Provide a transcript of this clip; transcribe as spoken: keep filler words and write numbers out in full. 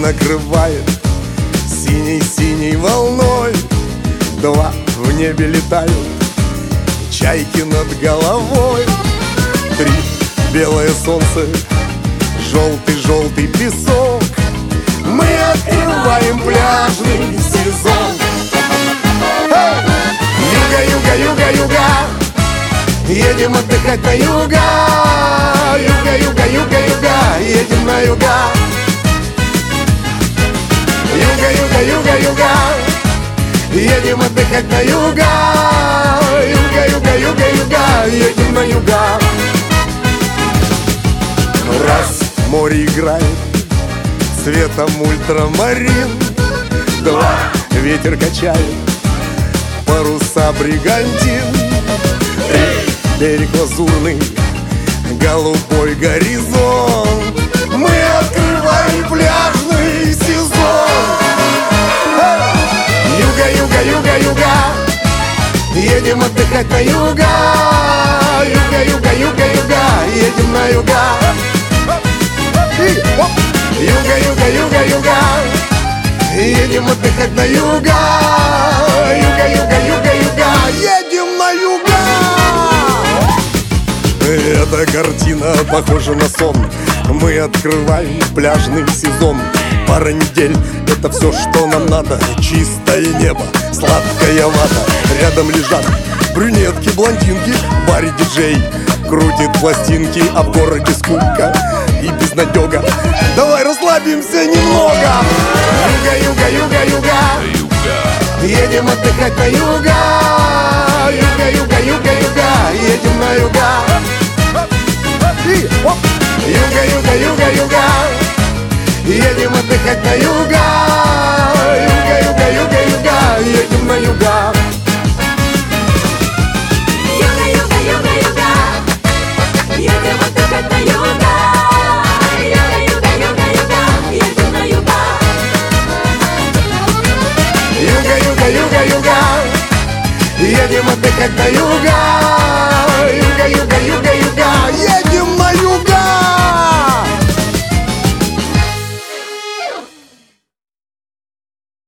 накрывает синей-синей волной. Два в небе летают чайки над головой. Три белое солнце, желтый-желтый песок. Мы открываем пляжный сезон. Юга, юга, юга, юга, едем отдыхать на юга. Юга, юга, юга, юга, едем на юга. Юга, юга, юга, юга, едем отдыхать на юга. Юга, юга, юга, юга, едем на юга. Раз море играет цветом ультрамарин. Два ветер качает паруса бригантин. Три берег лазурный, голубой горизонт. Мы открываем пляжный сезон. Юга, юга, юга, юга, едем отдыхать на юга. Юга, юга, юга, юга, едем на юга. Юга, юга, юга, юга, едем отдыхать на юга. Юга, юга, юга, юга, едем на юга. Эта картина похожа на сон. Мы открываем пляжный сезон. Пара недель — это все, что нам надо. Чистое небо, сладкая вата. Рядом лежат брюнетки, блондинки. В баре диджей крутит пластинки, а в городе скука и безнадега. Давай расслабимся немного. Юга, юга, юга, юга, едем отдыхать на юга. Юга, юга, юга, юга, едем на юга. Юга, юга, юга, юга, едем отдыхать на юга. Юга, юга, юга, юга, едем на юга. Юга, юга, юга, юга, едем отдыхать на юга. Юга, юга, юга, юга, едем на юга. Юга, юга, юга, юга, едем отдыхать на юга. Юга, юга, юга, юга, едем на юга.